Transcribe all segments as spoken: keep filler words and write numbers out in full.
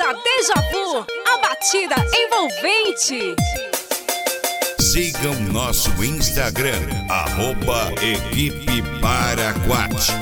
música Deja Vu, a batida envolvente. Sigam nosso Instagram, arroba Equipe Paraquat.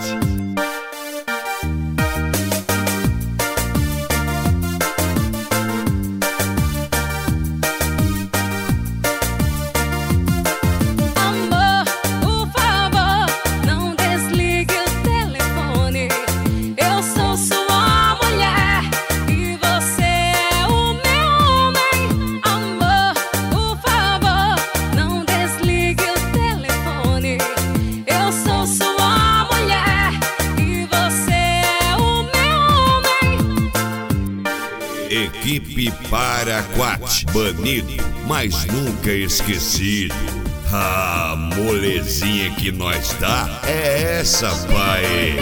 Equipe Paraquat, banido, mas nunca esquecido. A molezinha que nós dá é essa, pai.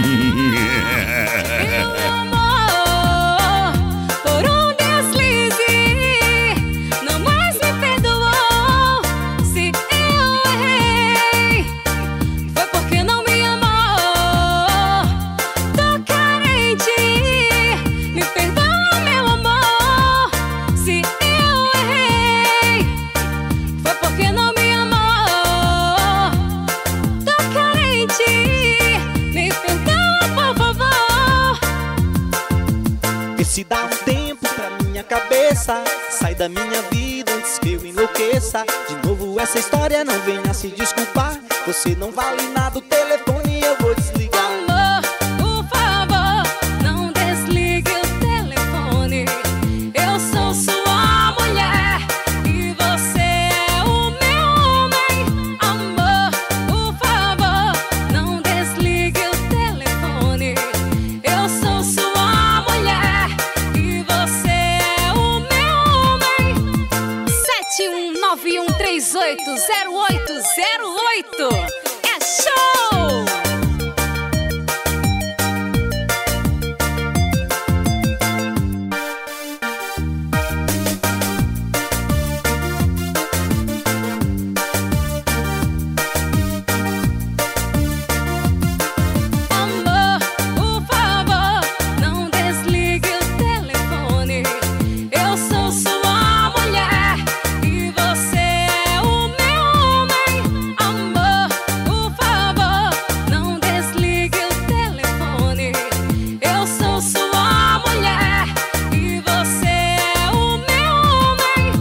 Se dá um tempo pra minha cabeça, sai da minha vida antes que eu enlouqueça. De novo essa história, não venha se desculpar. Você não vale nada, o telefone eu vou desligar. Amor, por favor, não desligue o telefone. Eu sou sua mulher e você é o meu homem. Amor, por favor, não desligue o telefone. Eu sou sua mulher. nove um três oito zero oito zero oito é show! Amor, por favor, não desligue o telefone. Eu sou sua mulher e você é o meu homem. Amor, por favor, não desligue o telefone. Eu sou sua mulher e você é o meu homem.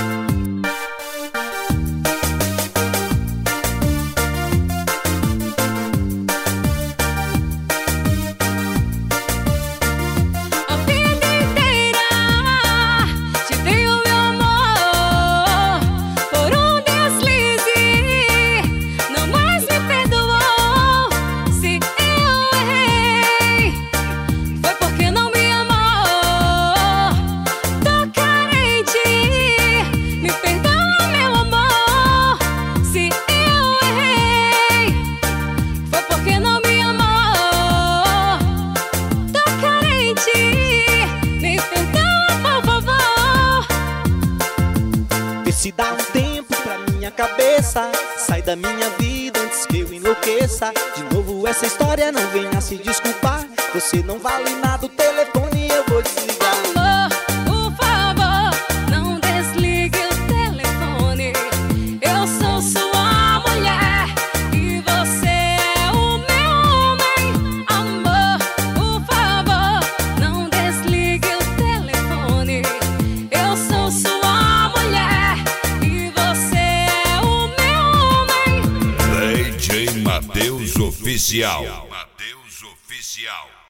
A vida inteira te dei o meu amor. Por um deslize, não mais me perdoou. Se eu errei, foi porque não me amou. Tô carente, me perdoa, meu amor. Se eu errei, foi porque não me amou. Tô carente, me perdoa, por favor. Vê se dá um tempo pra minha cabeça, sai da minha vida antes que eu enlouqueça. De novo essa história, não venha se desculpar. Você não vale nada, o telefone eu vou desligar. Amor, por favor, não desligue o telefone. Eu sou sua mulher e você é o meu homem. Amor, por favor, não desligue o telefone. Eu sou sua mulher e você é o meu homem. D J Matheus Oficial. Matheus Oficial.